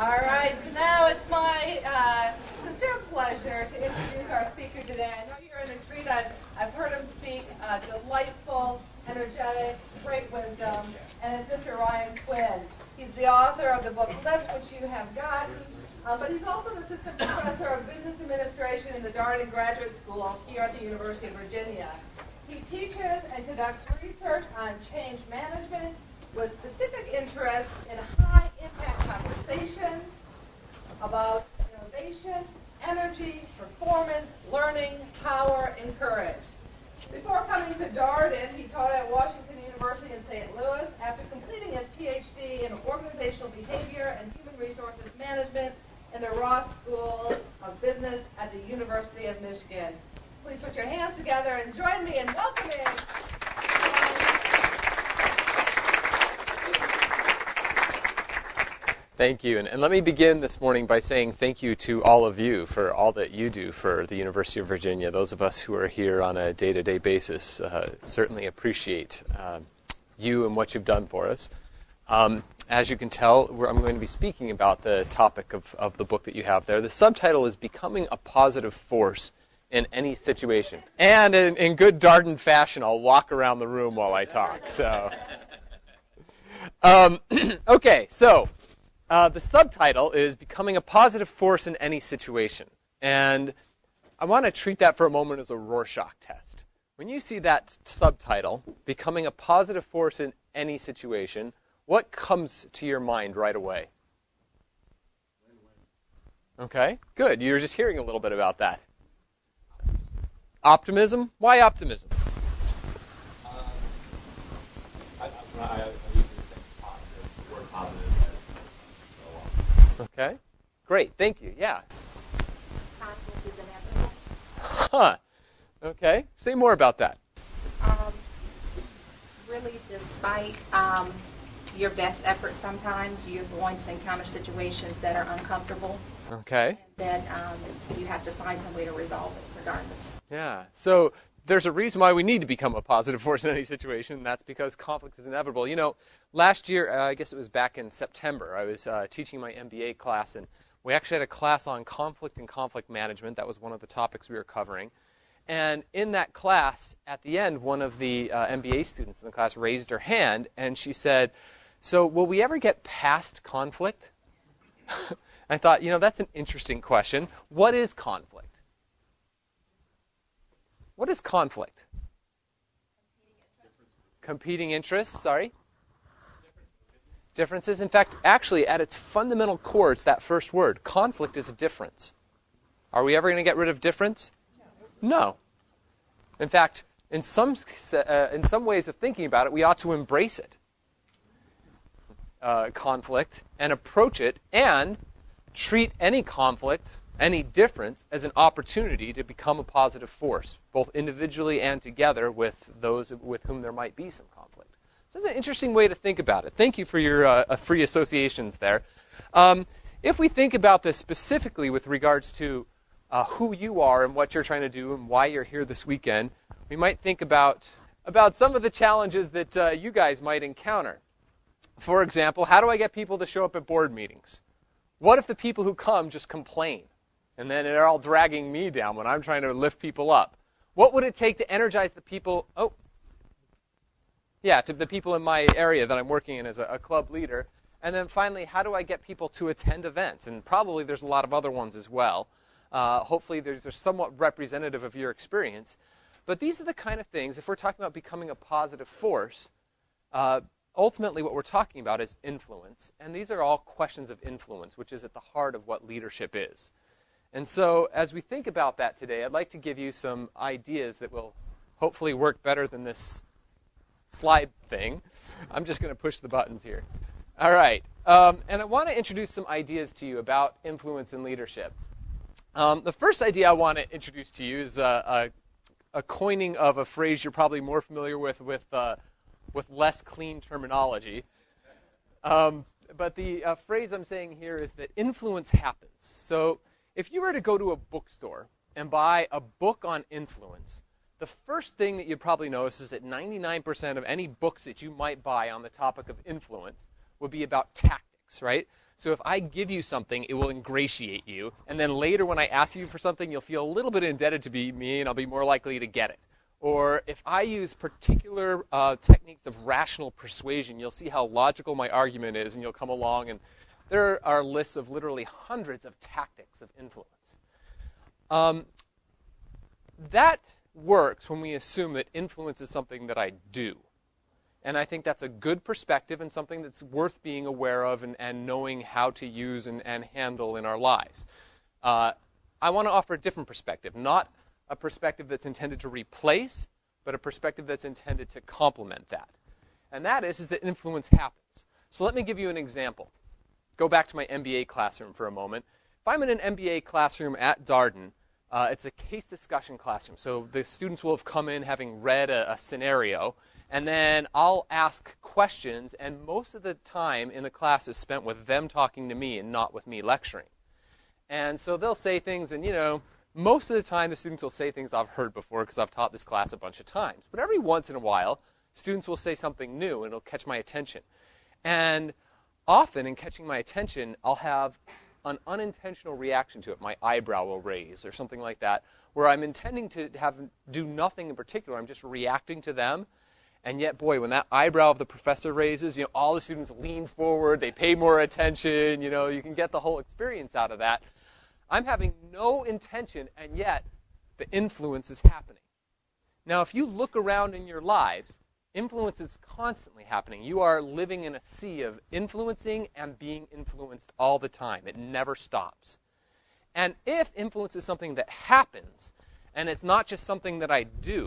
All right, so now it's my sincere pleasure to introduce our speaker today. I know you're in a treat. I've heard him speak, delightful, energetic, great wisdom, and it's Mr. Ryan Quinn. He's the author of the book Lift, which you have gotten, but he's also an assistant professor of business administration in the Darden Graduate School here at the University of Virginia. He teaches and conducts research on change management with specific interest in high-impact conversations about innovation, energy, performance, learning, power, and courage. Before coming to Darden, he taught at Washington University in St. Louis after completing his PhD in organizational behavior and human resources management in the Ross School of Business at the University of Michigan. Please put your hands together and join me in welcoming Thank you. And let me begin this morning by saying thank you to all of you for all that you do for the University of Virginia. Those of us who are here on a day-to-day basis certainly appreciate you and what you've done for us. As you can tell, I'm going to be speaking about the topic of the book that you have there. The subtitle is Becoming a Positive Force in Any Situation. And in good Darden fashion, I'll walk around the room while I talk. So, okay, so the subtitle is Becoming a Positive Force in Any Situation. And I want to treat that for a moment as a Rorschach test. When you see that subtitle, Becoming a Positive Force in Any Situation, what comes to your mind right away? Okay, good. You were just hearing a little bit about that. Optimism? Why optimism? I usually think positive, the word positive as go on. Okay, great. Thank you. Yeah. Conflict is inevitable. Huh. Okay. Say more about that. Really, despite your best efforts, sometimes you're going to encounter situations that are uncomfortable. Okay. And then you have to find some way to resolve it regardless. Yeah. So there's a reason why we need to become a positive force in any situation, and that's because conflict is inevitable. You know, last year, I guess it was back in September, I was teaching my MBA class, and we actually had a class on conflict and conflict management. That was one of the topics we were covering. And in that class, at the end, one of the MBA students in the class raised her hand, and she said, "So will we ever get past conflict?" I thought, that's an interesting question. What is conflict? What is conflict? Competing interests, sorry? Differences. In fact, actually, at its fundamental core, it's that first word. Conflict is a difference. Are we ever going to get rid of difference? No. In fact, in some ways of thinking about it, we ought to embrace it, conflict, and approach it, and treat any conflict, any difference, as an opportunity to become a positive force, both individually and together with those with whom there might be some conflict. So it's an interesting way to think about it. Thank you for your free associations there. If we think about this specifically with regards to who you are and what you're trying to do and why you're here this weekend, we might think about some of the challenges that you guys might encounter. For example, how do I get people to show up at board meetings? What if the people who come just complain? And then they're all dragging me down when I'm trying to lift people up. What would it take to energize the people? To the people in my area that I'm working in as a club leader. And then finally, how do I get people to attend events? And probably there's a lot of other ones as well. Hopefully they're somewhat representative of your experience. But these are the kind of things, if we're talking about becoming a positive force, ultimately what we're talking about is influence. And these are all questions of influence, which is at the heart of what leadership is. And so as we think about that today, I'd like to give you some ideas that will hopefully work better than this slide thing. I'm just going to push the buttons here. All right. And I want to introduce some ideas to you about influence and leadership. The first idea I want to introduce to you is a coining of a phrase you're probably more familiar with less clean terminology. But the phrase I'm saying here is that influence happens. So if you were to go to a bookstore and buy a book on influence, the first thing that you'd probably notice is that 99% of any books that you might buy on the topic of influence would be about tactics, right? So if I give you something, it will ingratiate you. And then later when I ask you for something, you'll feel a little bit indebted to me, and I'll be more likely to get it. Or if I use particular techniques of rational persuasion, you'll see how logical my argument is, and you'll come along. And there are lists of literally hundreds of tactics of influence. That works when we assume that influence is something that I do. And I think that's a good perspective and something that's worth being aware of and knowing how to use and handle in our lives. I want to offer a different perspective, not a perspective that's intended to replace, but a perspective that's intended to complement that. And that is that influence happens. So let me give you an example. Go back to my MBA classroom for a moment. If I'm in an MBA classroom at Darden, it's a case discussion classroom. So the students will have come in having read a scenario, and then I'll ask questions, and most of the time in the class is spent with them talking to me and not with me lecturing. And so they'll say things, and most of the time the students will say things I've heard before because I've taught this class a bunch of times. But every once in a while, students will say something new, and it'll catch my attention. And often in catching my attention, I'll have an unintentional reaction to it. My eyebrow will raise or something like that, where I'm intending to do nothing in particular. I'm just reacting to them. And yet, boy, when that eyebrow of the professor raises, all the students lean forward, they pay more attention, you can get the whole experience out of that. I'm having no intention, and yet the influence is happening. Now, if you look around in your lives, influence is constantly happening. You are living in a sea of influencing and being influenced all the time. It never stops. And if influence is something that happens, and it's not just something that I do,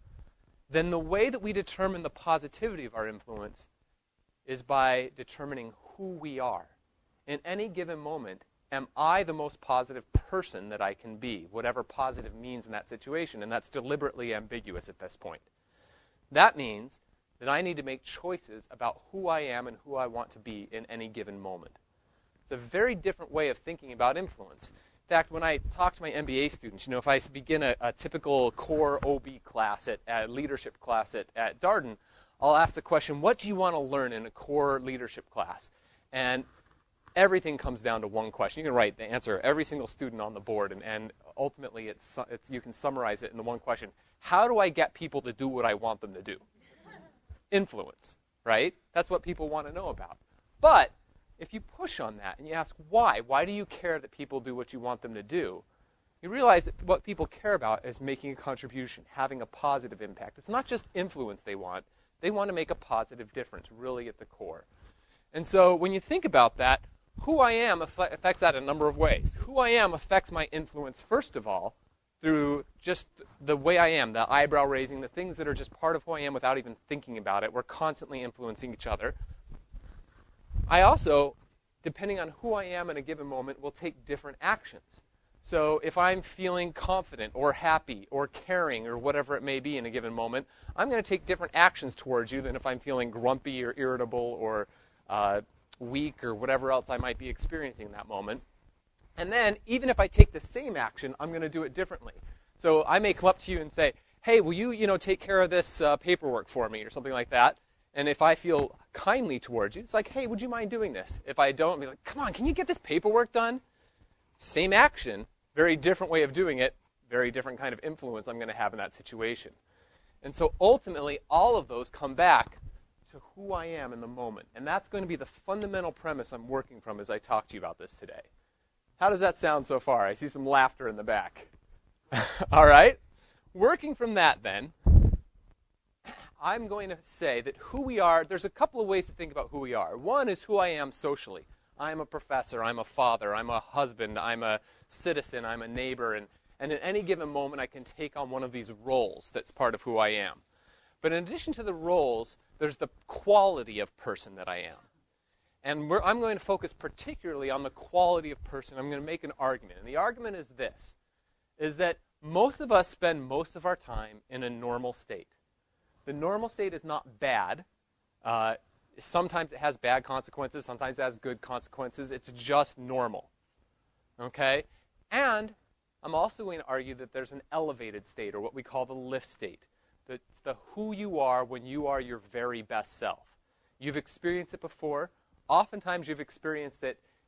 then the way that we determine the positivity of our influence is by determining who we are. In any given moment, am I the most positive person that I can be, whatever positive means in that situation? And that's deliberately ambiguous at this point. That means that I need to make choices about who I am and who I want to be in any given moment. It's a very different way of thinking about influence. In fact, when I talk to my MBA students, if I begin a typical core OB class, at leadership class at Darden, I'll ask the question, what do you want to learn in a core leadership class? And everything comes down to one question. You can write the answer every single student on the board, and ultimately it's you can summarize it in the one question. How do I get people to do what I want them to do? Influence, right? That's what people want to know about. But if you push on that and you ask why do you care that people do what you want them to do, you realize that what people care about is making a contribution, having a positive impact. It's not just influence they want to make a positive difference, really at the core. And so when you think about that, who I am affects that in a number of ways. Who I am affects my influence, first of all, through just the way I am, the eyebrow raising, the things that are just part of who I am without even thinking about it. We're constantly influencing each other. I also, depending on who I am in a given moment, will take different actions. So if I'm feeling confident or happy or caring or whatever it may be in a given moment, I'm going to take different actions towards you than if I'm feeling grumpy or irritable or weak or whatever else I might be experiencing in that moment. And then, even if I take the same action, I'm going to do it differently. So I may come up to you and say, hey, will you, take care of this paperwork for me or something like that? And if I feel kindly towards you, it's like, hey, would you mind doing this? If I don't, I'll be like, come on, can you get this paperwork done? Same action, very different way of doing it, very different kind of influence I'm going to have in that situation. And so ultimately, all of those come back to who I am in the moment. And that's going to be the fundamental premise I'm working from as I talk to you about this today. How does that sound so far? I see some laughter in the back. All right. Working from that then, I'm going to say that who we are, there's a couple of ways to think about who we are. One is who I am socially. I'm a professor, I'm a father, I'm a husband, I'm a citizen, I'm a neighbor, and at any given moment I can take on one of these roles that's part of who I am. But in addition to the roles, there's the quality of person that I am. And I'm going to focus particularly on the quality of person. I'm going to make an argument. And the argument is this, is that most of us spend most of our time in a normal state. The normal state is not bad. Sometimes it has bad consequences. Sometimes it has good consequences. It's just normal. Okay? And I'm also going to argue that there's an elevated state, or what we call the lift state. It's the who you are when you are your very best self. You've experienced it before. Oftentimes you've experienced that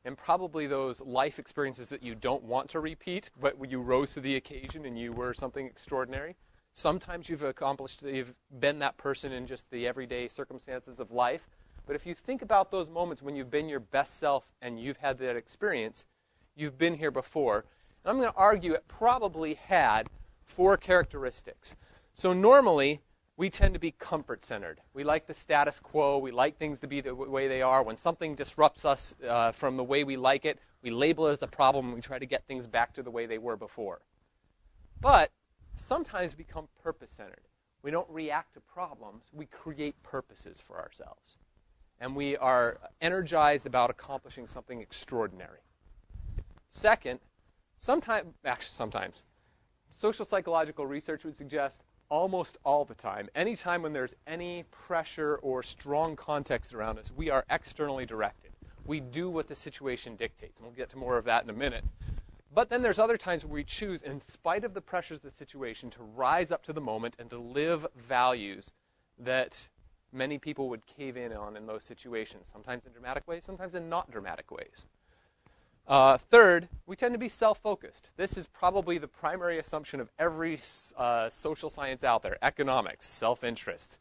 and probably those life experiences that you don't want to repeat, but you rose to the occasion and you were something extraordinary. Sometimes you've been that person in just the everyday circumstances of life. But if you think about those moments when you've been your best self and you've had that experience, you've been here before. And I'm going to argue it probably had 4 characteristics. So normally, we tend to be comfort-centered. We like the status quo. We like things to be the way they are. When something disrupts us from the way we like it, we label it as a problem and we try to get things back to the way they were before. But sometimes we become purpose-centered. We don't react to problems. We create purposes for ourselves. And we are energized about accomplishing something extraordinary. Second, sometimes, social psychological research would suggest almost all the time, anytime when there's any pressure or strong context around us, we are externally directed. We do what the situation dictates. And we'll get to more of that in a minute. But then there's other times where we choose, in spite of the pressures of the situation, to rise up to the moment and to live values that many people would cave in on in those situations, sometimes in dramatic ways, sometimes in not dramatic ways. Third, we tend to be self-focused. This is probably the primary assumption of every social science out there. Economics, self-interest.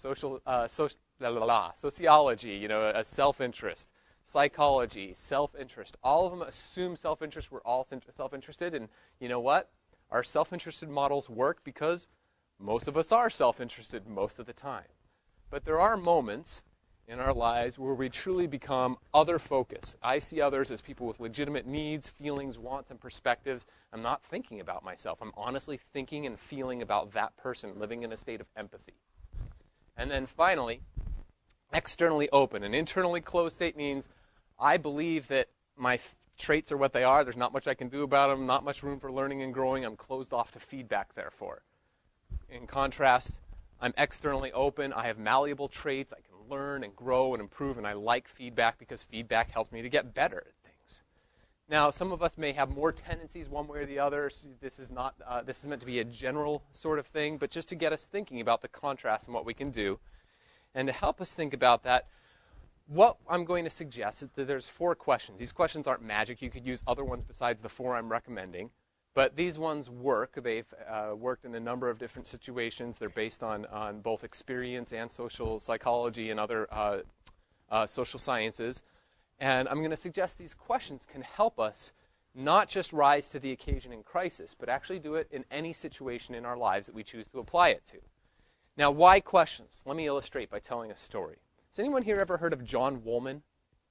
Sociology, a self-interest. Psychology, self-interest. All of them assume self-interest. We're all self-interested. And you know what? Our self-interested models work because most of us are self-interested most of the time. But there are moments in our lives where we truly become other-focused. I see others as people with legitimate needs, feelings, wants, and perspectives. I'm not thinking about myself. I'm honestly thinking and feeling about that person, living in a state of empathy. And then finally, externally open. An internally closed state means I believe that my traits are what they are. There's not much I can do about them, not much room for learning and growing. I'm closed off to feedback, therefore. In contrast, I'm externally open. I have malleable traits. I can learn and grow and improve, and I like feedback because feedback helps me to get better at things. Now, some of us may have more tendencies one way or the other. This is meant to be a general sort of thing, but just to get us thinking about the contrast and what we can do. And to help us think about that, what I'm going to suggest is that there's 4 questions. These questions aren't magic. You could use other ones besides the 4 I'm recommending. But these ones work. They've worked in a number of different situations. They're based on both experience and social psychology and other social sciences. And I'm going to suggest these questions can help us not just rise to the occasion in crisis, but actually do it in any situation in our lives that we choose to apply it to. Now, why questions? Let me illustrate by telling a story. Has anyone here ever heard of John Woolman?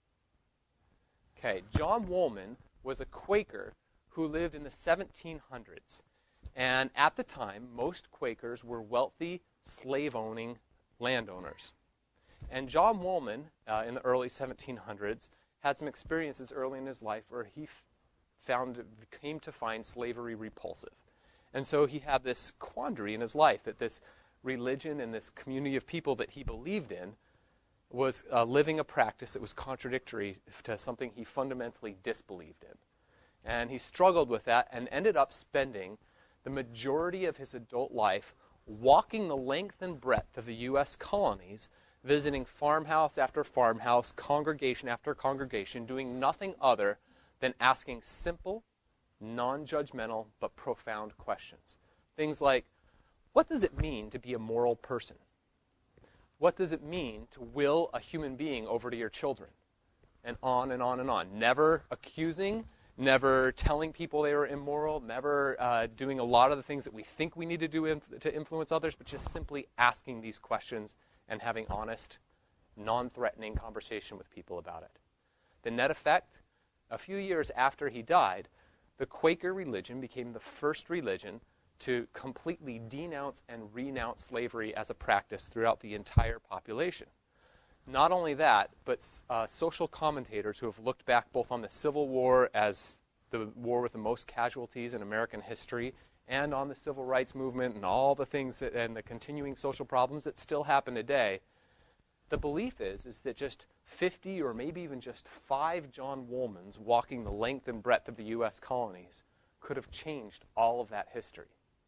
Okay, John Woolman was a Quaker who lived in the 1700s. And at the time, most Quakers were wealthy, slave-owning landowners. And John Woolman, in the early 1700s, had some experiences early in his life where he came to find slavery repulsive. And so he had this quandary in his life that this religion and this community of people that he believed in was living a practice that was contradictory to something he fundamentally disbelieved in. And he struggled with that and ended up spending the majority of his adult life walking the length and breadth of the U.S. colonies, visiting farmhouse after farmhouse, congregation after congregation, doing nothing other than asking simple, non-judgmental, but profound questions. Things like, what does it mean to be a moral person? What does it mean to will a human being over to your children? And on and on and on. Never accusing, never telling people they were immoral, never doing a lot of the things that we think we need to do to influence others, but just simply asking these questions and having honest, non-threatening conversation with people about it. The net effect, a few years after he died, the Quaker religion became the first religion to completely denounce and renounce slavery as a practice throughout the entire population. Not only that, but social commentators who have looked back both on the Civil War as the war with the most casualties in American history and on the Civil Rights Movement and all the things and the continuing social problems that still happen today, the belief is that just 50 or maybe even just 5 John Woolmans walking the length and breadth of the U.S. colonies could have changed all of that history.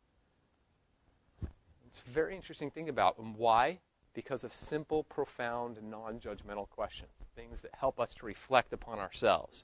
It's a very interesting thing about them. Why? Because of simple, profound, non-judgmental questions, things that help us to reflect upon ourselves.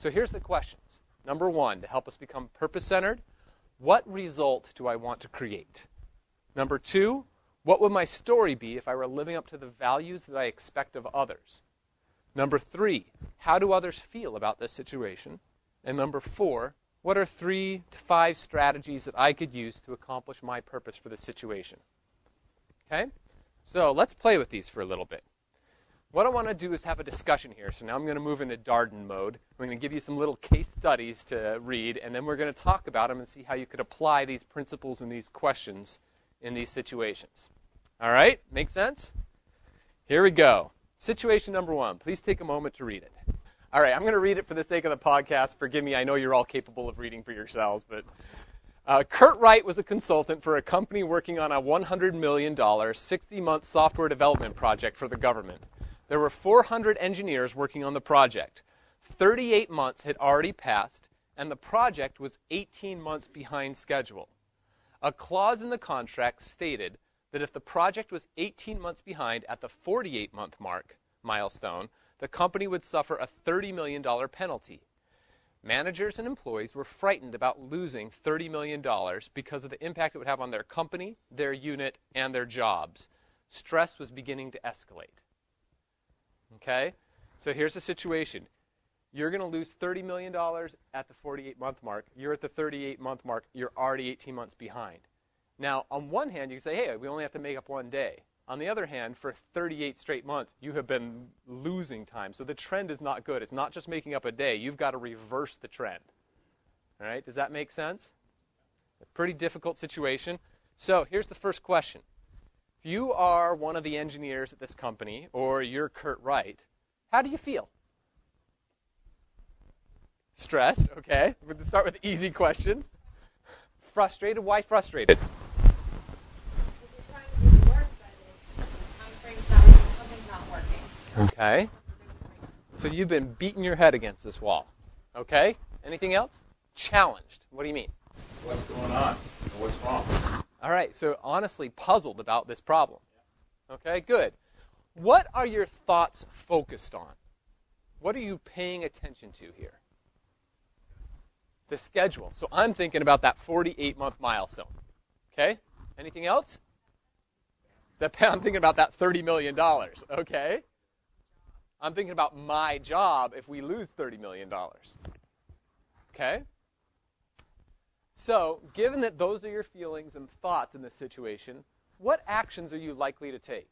So here's the questions. Number 1, to help us become purpose-centered, what result do I want to create? Number 2, what would my story be if I were living up to the values that I expect of others? Number 3, how do others feel about this situation? And number 4, what are 3 to 5 strategies that I could use to accomplish my purpose for the situation? Okay? So let's play with these for a little bit. What I want to do is have a discussion here. So now I'm going to move into Darden mode. I'm going to give you some little case studies to read, and then we're going to talk about them and see how you could apply these principles and these questions in these situations. All right? Make sense? Here we go. Situation number 1. Please take a moment to read it. All right, I'm going to read it for the sake of the podcast. Forgive me, I know you're all capable of reading for yourselves, but Kurt Wright was a consultant for a company working on a $100 million, 60-month software development project for the government. There were 400 engineers working on the project. 38 months had already passed, and the project was 18 months behind schedule. A clause in the contract stated that if the project was 18 months behind at the 48-month milestone, the company would suffer a $30 million penalty. Managers and employees were frightened about losing $30 million because of the impact it would have on their company, their unit, and their jobs. Stress was beginning to escalate. Okay? So here's the situation. You're going to lose $30 million at the 48-month mark. You're at the 38-month mark. You're already 18 months behind. Now, on one hand, you can say, hey, we only have to make up one day. On the other hand, for 38 straight months, you have been losing time. So the trend is not good. It's not just making up a day. You've got to reverse the trend. All right? Does that make sense? A pretty difficult situation. So here's the first question. If you are one of the engineers at this company, or you're Kurt Wright, how do you feel? Stressed, okay. We're going to start with an easy question. Frustrated. Why frustrated? Okay. So you've been beating your head against this wall. Okay. Anything else? Challenged. What do you mean? What's going on? What's wrong? All right. So honestly puzzled about this problem. Okay, good. What are your thoughts focused on? What are you paying attention to here? The schedule. So I'm thinking about that 48-month milestone. Okay? Anything else? I'm thinking about that $30 million. Okay? I'm thinking about my job if we lose $30 million. Okay? So, given that those are your feelings and thoughts in this situation, what actions are you likely to take?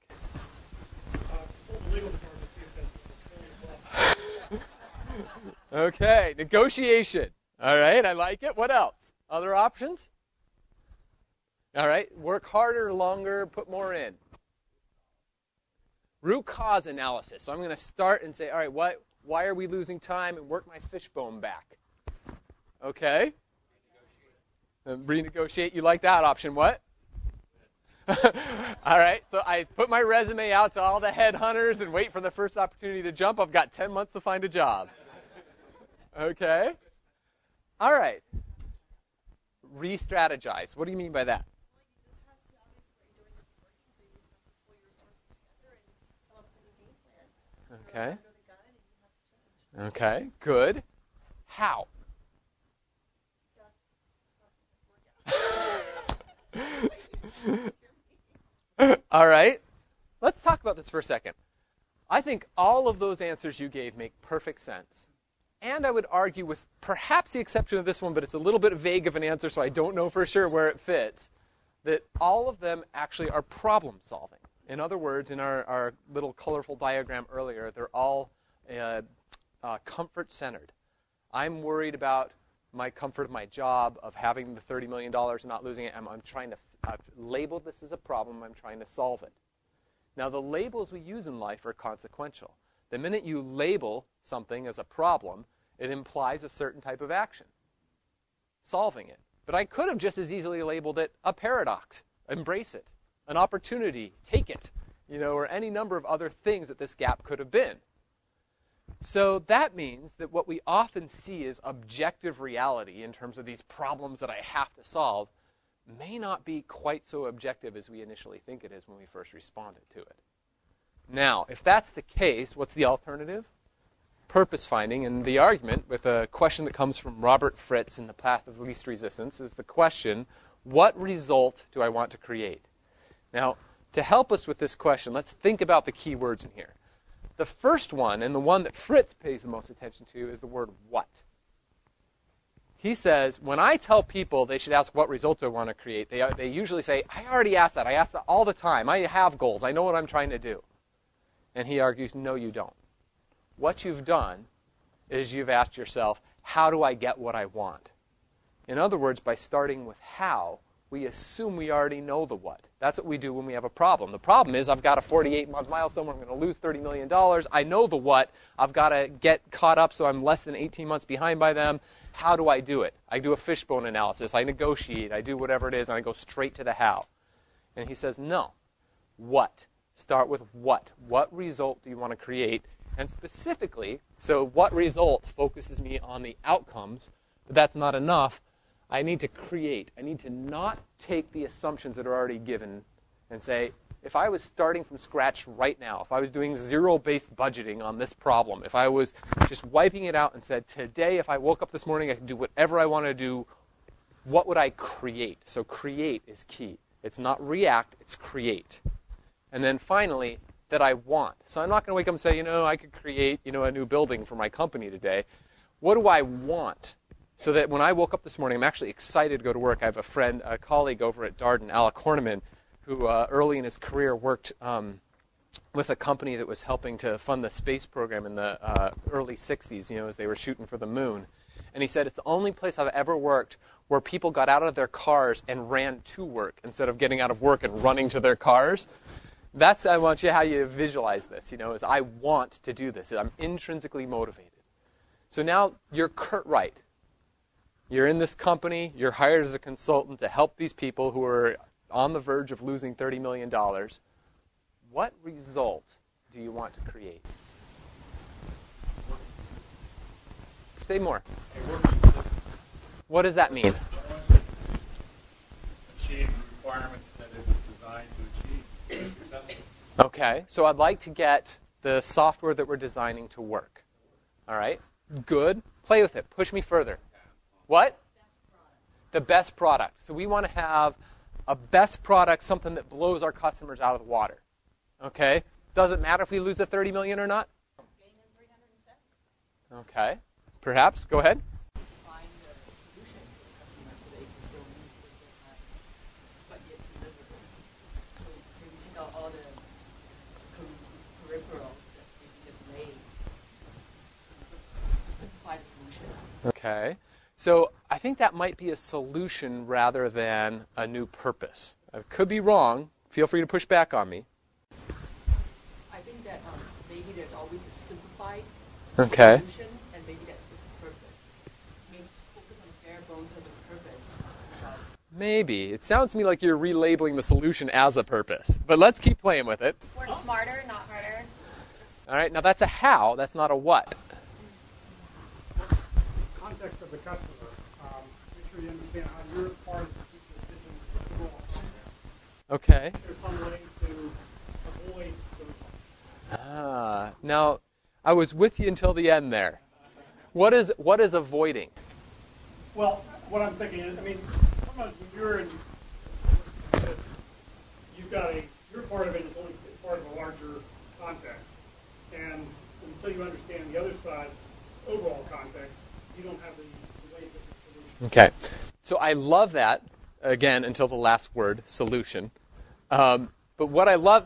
Okay, negotiation. All right, I like it. What else? Other options? All right, work harder, longer, put more in. Root cause analysis. So I'm going to start and say, all right, why are we losing time, and work my fishbone back. Okay? Renegotiate. You like that option. What? All right, so I put my resume out to all the headhunters and wait for the first opportunity to jump. I've got 10 months to find a job. Okay? All right. Re-strategize. What do you mean by that? Okay. Okay, good. How? All right. Let's talk about this for a second. I think all of those answers you gave make perfect sense. And I would argue, with perhaps the exception of this one, but it's a little bit vague of an answer, so I don't know for sure where it fits, that all of them actually are problem solving. In other words, in our little colorful diagram earlier, they're all comfort-centered. I'm worried about my comfort of my job, of having the $30 million and not losing it. I've labeled this as a problem. I'm trying to solve it. Now, the labels we use in life are consequential. The minute you label something as a problem, it implies a certain type of action, solving it. But I could have just as easily labeled it a paradox, embrace it, an opportunity, take it, or any number of other things that this gap could have been. So that means that what we often see as objective reality in terms of these problems that I have to solve may not be quite so objective as we initially think it is when we first responded to it. Now, if that's the case, what's the alternative? purpose finding, and the argument with a question that comes from Robert Fritz in The Path of Least Resistance is the question, what result do I want to create? Now, to help us with this question, let's think about the key words in here. The first one, and the one that Fritz pays the most attention to, is the word what. He says, when I tell people they should ask what result do I want to create, they usually say, I already asked that. I ask that all the time. I have goals. I know what I'm trying to do. And he argues, no, you don't. What you've done is you've asked yourself, how do I get what I want? In other words, by starting with how, we assume we already know the what. That's what we do when we have a problem. The problem is I've got a 48-month milestone where I'm going to lose $30 million. I know the what. I've got to get caught up so I'm less than 18 months behind by them. How do I do it? I do a fishbone analysis. I negotiate. I do whatever it is, and I go straight to the how. And he says, no. What? Start with what. What result do you want to create? And specifically, so what result focuses me on the outcomes, but that's not enough. I need to create. I need to not take the assumptions that are already given and say, if I was starting from scratch right now, if I was doing zero-based budgeting on this problem, if I was just wiping it out and said, today, if I woke up this morning, I could do whatever I want to do, what would I create? So create is key. It's not react, it's create. And then finally, that I want. So I'm not going to wake up and say, I could create, a new building for my company today. What do I want? So that when I woke up this morning, I'm actually excited to go to work. I have a colleague over at Darden, Alec Horniman, who early in his career worked with a company that was helping to fund the space program in the early 60s, as they were shooting for the moon. And he said, it's the only place I've ever worked where people got out of their cars and ran to work instead of getting out of work and running to their cars. That's how you visualize this, is I want to do this. I'm intrinsically motivated. So now you're Kurt Wright. You're in this company. You're hired as a consultant to help these people who are on the verge of losing $30 million. What result do you want to create? Say more. A working system. What does that mean? Achieve the requirements that it was designed to achieve to be successful. Okay, so I'd like to get the software that we're designing to work. All right, good. Play with it. Push me further. What? The best product. So we want to have a best product, something that blows our customers out of the water. Okay? Does it matter if we lose the $30 million or not? Okay. Perhaps. Go ahead. Find a solution for the customer so they can still meet what they have, but yet deliver it. So maybe take out all the peripherals that's making it delayed. Just simplify the solution. Okay. So I think that might be a solution rather than a new purpose. I could be wrong. Feel free to push back on me. I think that maybe there's always a simplified Okay. solution, and maybe that's the purpose. Maybe just focus on the bare bones of the purpose. Maybe. It sounds to me like you're relabeling the solution as a purpose. But let's keep playing with it. Work smarter, not harder. All right. Now that's a how. That's not a what. Context of the customer. Make sure you understand how you're part of the decision overall program. Okay. There's some way to avoid those. Now, I was with you until the end there. What is avoiding? Well, what I'm thinking is, sometimes when you're in, your part of it is only part of a larger context, and until you understand the other side's overall context, you don't have the way to get the solution. Okay. So I love that, again, until the last word, solution. But what I love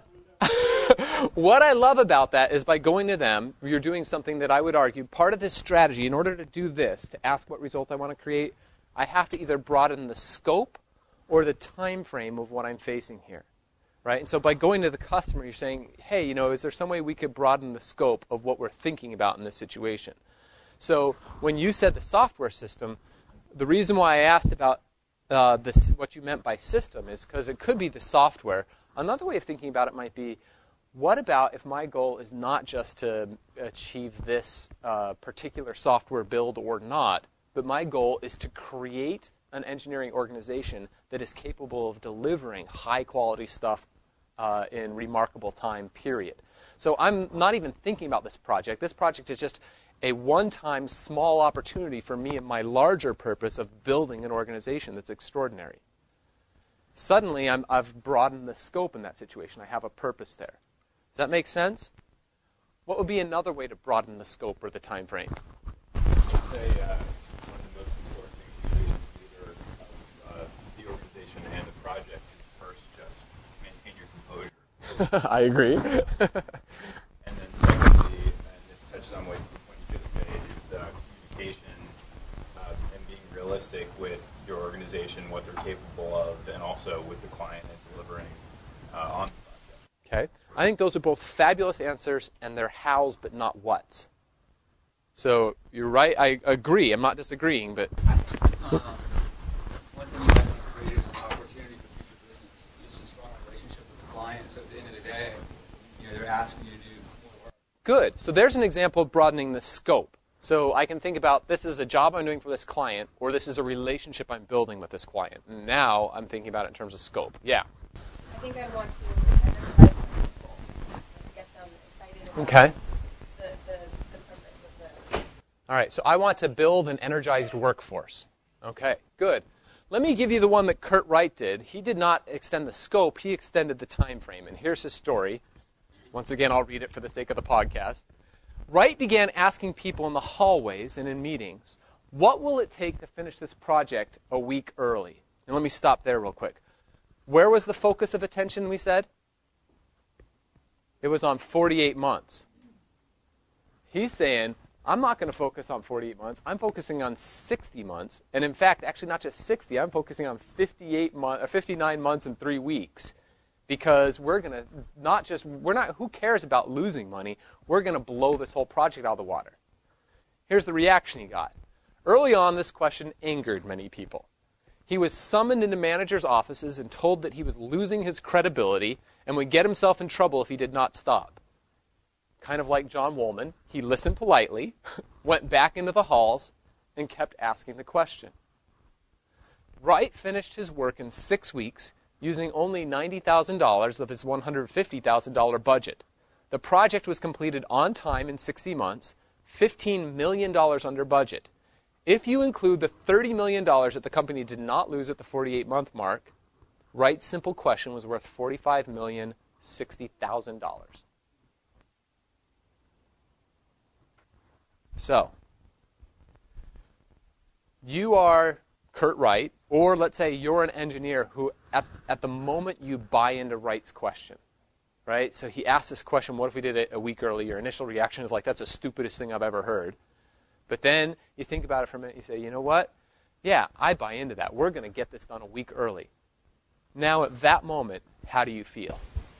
about that is by going to them, you're doing something that I would argue, part of this strategy, in order to do this, to ask what result I want to create, I have to either broaden the scope or the time frame of what I'm facing here. Right? And so by going to the customer, you're saying, hey, is there some way we could broaden the scope of what we're thinking about in this situation? So when you said the software system, the reason why I asked about what you meant by system is because it could be the software. Another way of thinking about it might be, what about if my goal is not just to achieve this particular software build or not, but my goal is to create an engineering organization that is capable of delivering high-quality stuff in remarkable time, period. So I'm not even thinking about this project. This project is just a one-time small opportunity for me and my larger purpose of building an organization that's extraordinary. Suddenly, I've broadened the scope in that situation. I have a purpose there. Does that make sense? What would be another way to broaden the scope or the time frame? Let's say one of the most important things you do as a leader of the organization and the project is first just maintain your composure. I agree. And then secondly, and this touches on what you just made, is communication and being realistic with your organization, what they're capable of, and also with the client and delivering on the project. Okay. I think those are both fabulous answers, and they're hows but not whats. So you're right. I agree. I'm not disagreeing, but One thing you guys create is an opportunity for future business. Just a strong relationship with the client. So at the end of the day, they're asking you to do more work. good. So there's an example of broadening the scope. So I can think about this is a job I'm doing for this client, or this is a relationship I'm building with this client. Now I'm thinking about it in terms of scope. Yeah. I think I want to energize people and get them excited about Okay. the purpose of the. All right, so I want to build an energized workforce. Okay, good. Let me give you the one that Kurt Wright did. He did not extend the scope, he extended the time frame. And here's his story. Once again, I'll read it for the sake of the podcast. Wright began asking people in the hallways and in meetings, what will it take to finish this project a week early? And let me stop there real quick. Where was the focus of attention, we said? It was on 48 months. He's saying, I'm not going to focus on 48 months. I'm focusing on 60 months. And in fact, actually not just 60, I'm focusing on 59 months and 3 weeks. Because we're going to, who cares about losing money? We're going to blow this whole project out of the water. Here's the reaction he got. Early on, this question angered many people. He was summoned into managers' offices and told that he was losing his credibility and would get himself in trouble if he did not stop. Kind of like John Woolman, he listened politely, went back into the halls, and kept asking the question. Wright finished his work in 6 weeks using only $90,000 of his $150,000 budget. The project was completed on time in 60 months, $15 million under budget. If you include the $30 million that the company did not lose at the 48-month mark, Wright's simple question was worth $45,060,000. So, you are Kurt Wright, or let's say you're an engineer who, at the moment you buy into Wright's question, right? So he asked this question, what if we did it a week early? Your initial reaction is like, that's the stupidest thing I've ever heard. But then you think about it for a minute, you say, you know what? Yeah, I buy into that. We're going to get this done a week early. Now, at that moment, how do you feel?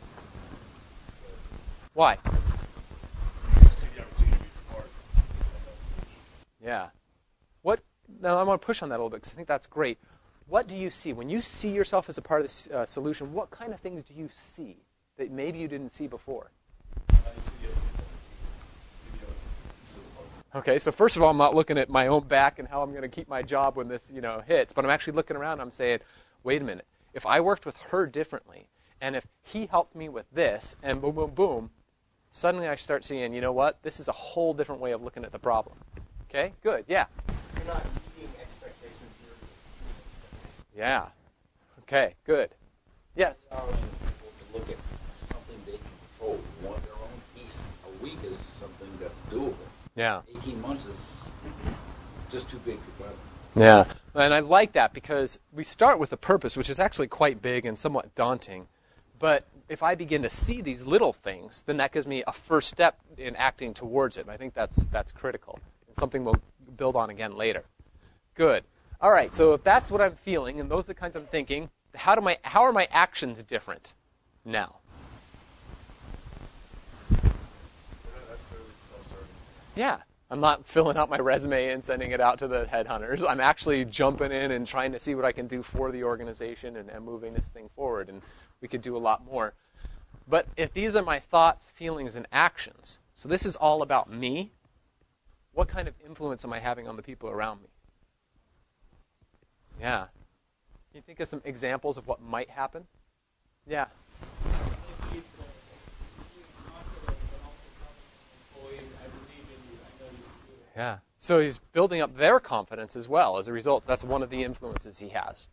Why? See the opportunity to be part of that solution. Yeah. Now, I want to push on that a little bit because I think that's great. What do you see? When you see yourself as a part of this solution, what kind of things do you see that maybe you didn't see before? I see the Okay, so first of all, I'm not looking at my own back and how I'm going to keep my job when this, hits, but I'm actually looking around and I'm saying, wait a minute. If I worked with her differently, and if he helped me with this, and boom, boom, boom, suddenly I start seeing, you know what? This is a whole different way of looking at the problem. Okay, good, yeah. You're not meeting expectations, you're exceeding. Yeah. Okay, good. Yes? Allowing people to look at something they can control. You want their own piece. A week is something that's doable. Yeah. 18 months is just too big to fathom. Yeah. And I like that because we start with a purpose, which is actually quite big and somewhat daunting. But if I begin to see these little things, then that gives me a first step in acting towards it. And I think that's critical. It's something we'll build on again later. Good. All right, so if that's what I'm feeling and those are the kinds I'm thinking, how are my actions different now? They're not necessarily self-serving. Yeah. I'm not filling out my resume and sending it out to the headhunters. I'm actually jumping in and trying to see what I can do for the organization and moving this thing forward. And we could do a lot more. But if these are my thoughts, feelings, and actions, so this is all about me, what kind of influence am I having on the people around me? Yeah. Can you think of some examples of what might happen? Yeah. It's confidence and also telling employees, I believe in you. I know you can do Yeah. So he's building up their confidence as well. As a result, that's one of the influences he has.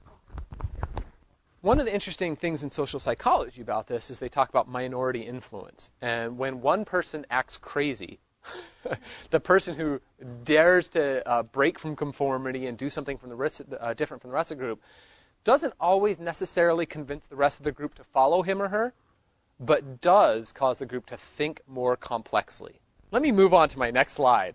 One of the interesting things in social psychology about this is they talk about minority influence. And when one person acts crazy, the person who dares to break from conformity and do something from different from the rest of the group doesn't always necessarily convince the rest of the group to follow him or her, but does cause the group to think more complexly. Let me move on to my next slide.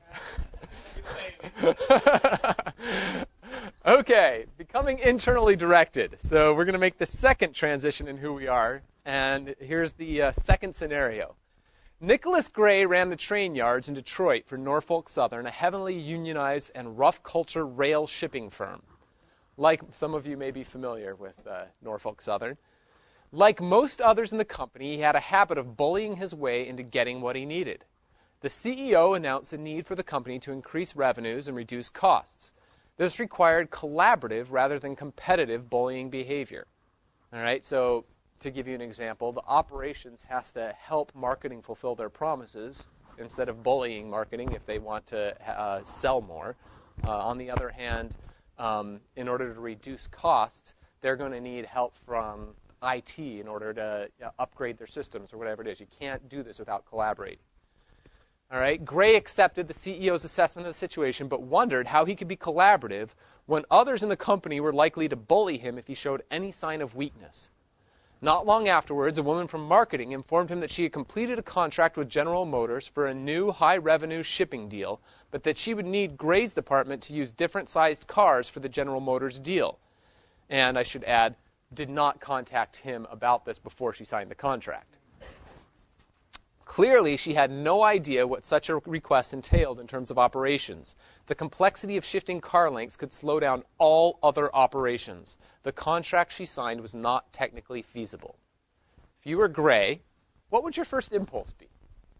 Okay, becoming internally directed. So we're going to make the second transition in who we are, and here's the second scenario. Nicholas Gray ran the train yards in Detroit for Norfolk Southern, a heavily unionized and rough culture rail shipping firm. Like some of you may be familiar with Norfolk Southern. Like most others in the company, he had a habit of bullying his way into getting what he needed. The CEO announced the need for the company to increase revenues and reduce costs. This required collaborative rather than competitive bullying behavior. All right, so to give you an example, the operations has to help marketing fulfill their promises instead of bullying marketing if they want to sell more. On the other hand, in order to reduce costs, they're going to need help from IT in order to upgrade their systems or whatever it is. You can't do this without collaborating. All right, Gray accepted the CEO's assessment of the situation, but wondered how he could be collaborative when others in the company were likely to bully him if he showed any sign of weakness. Not long afterwards, a woman from marketing informed him that she had completed a contract with General Motors for a new high-revenue shipping deal, but that she would need Gray's department to use different-sized cars for the General Motors deal. And I should add, did not contact him about this before she signed the contract. Clearly, she had no idea what such a request entailed in terms of operations. The complexity of shifting car lengths could slow down all other operations. The contract she signed was not technically feasible. If you were Gray, what would your first impulse be?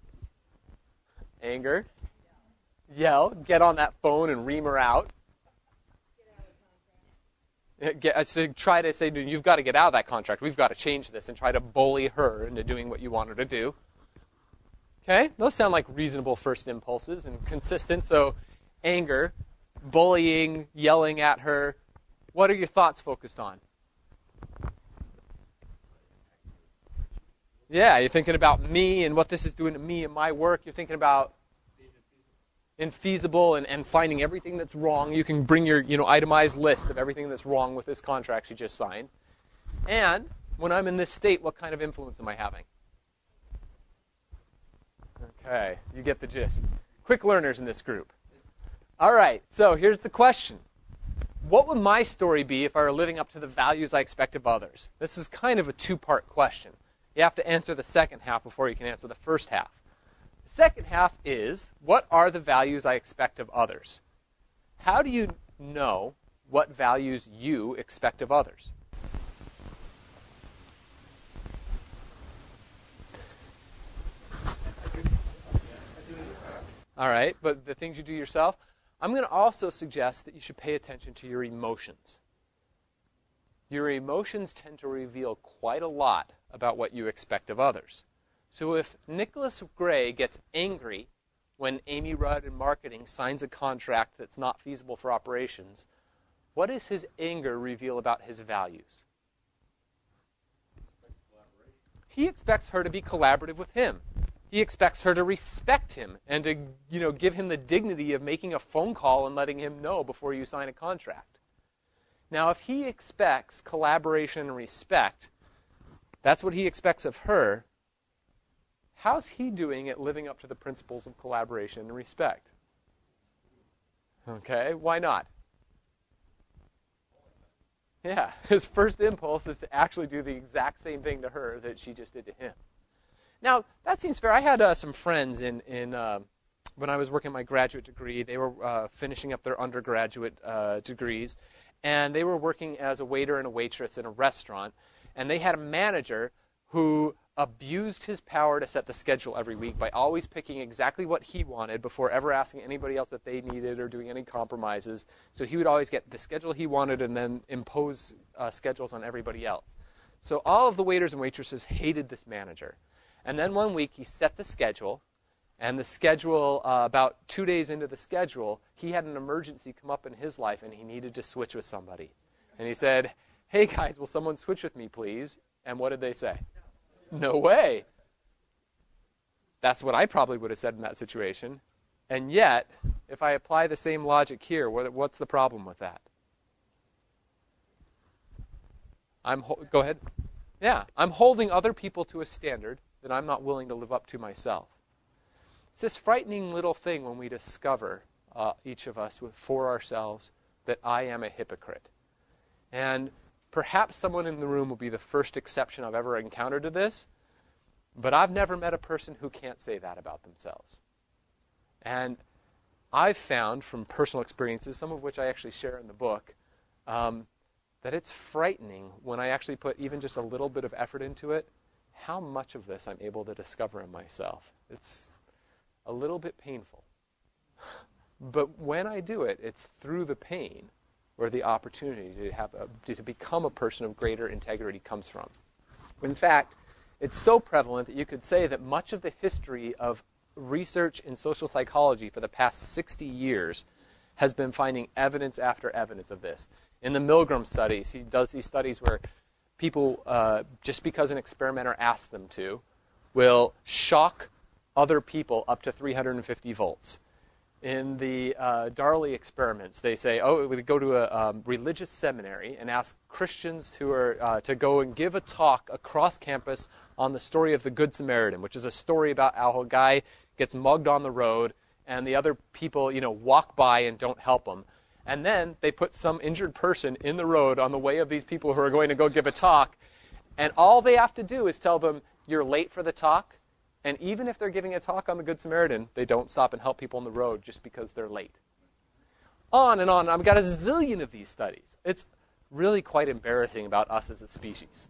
Anger? Yell? Get on that phone and ream her out? Try to say, you've got to get out of that contract. We've got to change this, and try to bully her into doing what you want her to do. Okay, those sound like reasonable first impulses and consistent. So anger, bullying, yelling at her. What are your thoughts focused on? Yeah, you're thinking about me and what this is doing to me and my work. You're thinking about infeasible and finding everything that's wrong. You can bring your itemized list of everything that's wrong with this contract you just signed. And when I'm in this state, what kind of influence am I having? Okay, you get the gist. Quick learners in this group. All right, so here's the question. What would my story be if I were living up to the values I expect of others? This is kind of a two-part question. You have to answer the second half before you can answer the first half. The second half is, what are the values I expect of others? How do you know what values you expect of others? All right, but the things you do yourself, I'm going to also suggest that you should pay attention to your emotions. Your emotions tend to reveal quite a lot about what you expect of others. So if Nicholas Gray gets angry when Amy Rudd in marketing signs a contract that's not feasible for operations, what does his anger reveal about his values? He expects her to be collaborative with him. He expects her to respect him and to, give him the dignity of making a phone call and letting him know before you sign a contract. Now, if he expects collaboration and respect, that's what he expects of her, how's he doing at living up to the principles of collaboration and respect? Okay, why not? Yeah, his first impulse is to actually do the exact same thing to her that she just did to him. Now, that seems fair. I had some friends in when I was working my graduate degree. They were finishing up their undergraduate degrees, and they were working as a waiter and a waitress in a restaurant, and they had a manager who abused his power to set the schedule every week by always picking exactly what he wanted before ever asking anybody else if they needed or doing any compromises. So he would always get the schedule he wanted and then impose schedules on everybody else. So all of the waiters and waitresses hated this manager. And then one week he set the schedule, And the schedule, about 2 days into the schedule, he had an emergency come up in his life, and he needed to switch with somebody. And he said, "Hey, guys, will someone switch with me, please?" And what did they say? No way. That's what I probably would have said in that situation. And yet, if I apply the same logic here, what's the problem with that? Go ahead. Yeah, I'm holding other people to a standard that I'm not willing to live up to myself. It's this frightening little thing when we discover, each of us, for ourselves, that I am a hypocrite. And perhaps someone in the room will be the first exception I've ever encountered to this, but I've never met a person who can't say that about themselves. And I've found from personal experiences, some of which I actually share in the book, that it's frightening when I actually put even just a little bit of effort into it, how much of this I'm able to discover in myself. It's a little bit painful. But when I do it, it's through the pain where the opportunity to become a person of greater integrity comes from. In fact, it's so prevalent that you could say that much of the history of research in social psychology for the past 60 years has been finding evidence after evidence of this. In the Milgram studies, he does these studies where people, just because an experimenter asks them to, will shock other people up to 350 volts. In the Darley experiments, they say, we go to a religious seminary and ask Christians who are to go and give a talk across campus on the story of the Good Samaritan, which is a story about how a guy gets mugged on the road and the other people, walk by and don't help him. And then they put some injured person in the road on the way of these people who are going to go give a talk, and all they have to do is tell them, "You're late for the talk." And even if they're giving a talk on the Good Samaritan, they don't stop and help people on the road just because they're late. On and on. I've got a zillion of these studies. It's really quite embarrassing about us as a species.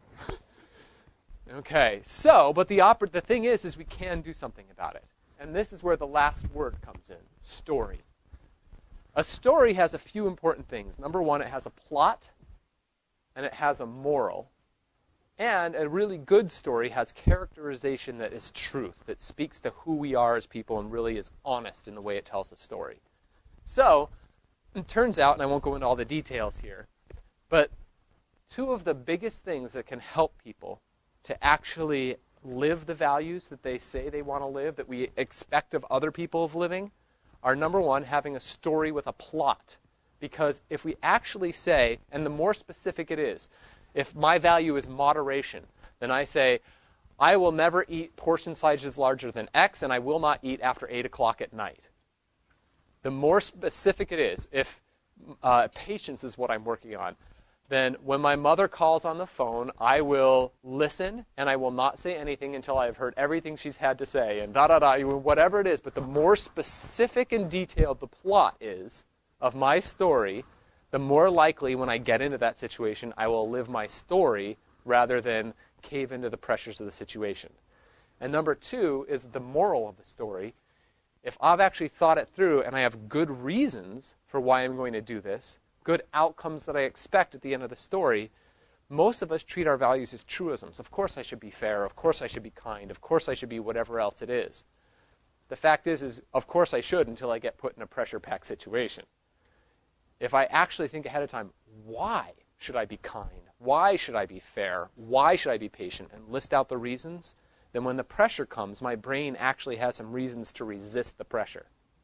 Okay, but the thing is we can do something about it. And this is where the last word comes in, story. A story has a few important things. Number one, it has a plot, and it has a moral. And a really good story has characterization that is truth, that speaks to who we are as people and really is honest in the way it tells a story. So, it turns out, and I won't go into all the details here, but two of the biggest things that can help people to actually live the values that they say they want to live, that we expect of other people of living, are number one, having a story with a plot. Because if we actually say, and the more specific it is, if my value is moderation, then I say, I will never eat portion sizes larger than X, and I will not eat after 8 o'clock at night. The more specific it is, if patience is what I'm working on, then when my mother calls on the phone, I will listen, and I will not say anything until I've heard everything she's had to say, and whatever it is. But the more specific and detailed the plot is of my story, the more likely when I get into that situation, I will live my story rather than cave into the pressures of the situation. And number two is the moral of the story. If I've actually thought it through and I have good reasons for why I'm going to do this, good outcomes that I expect at the end of the story, most of us treat our values as truisms. Of course I should be fair. Of course I should be kind. Of course I should be whatever else it is. The fact is of course I should until I get put in a pressure-packed situation. If I actually think ahead of time, why should I be kind? Why should I be fair? Why should I be patient? And list out the reasons, then when the pressure comes, my brain actually has some reasons to resist the pressure.